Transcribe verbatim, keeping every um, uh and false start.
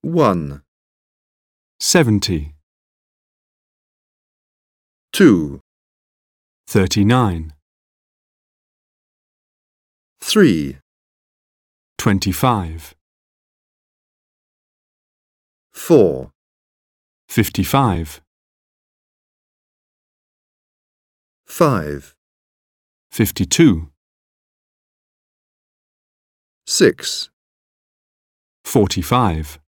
one, seventy, two, thirty-nine, three, twenty-five, four, fifty-five, five, fifty-two, six, forty-five.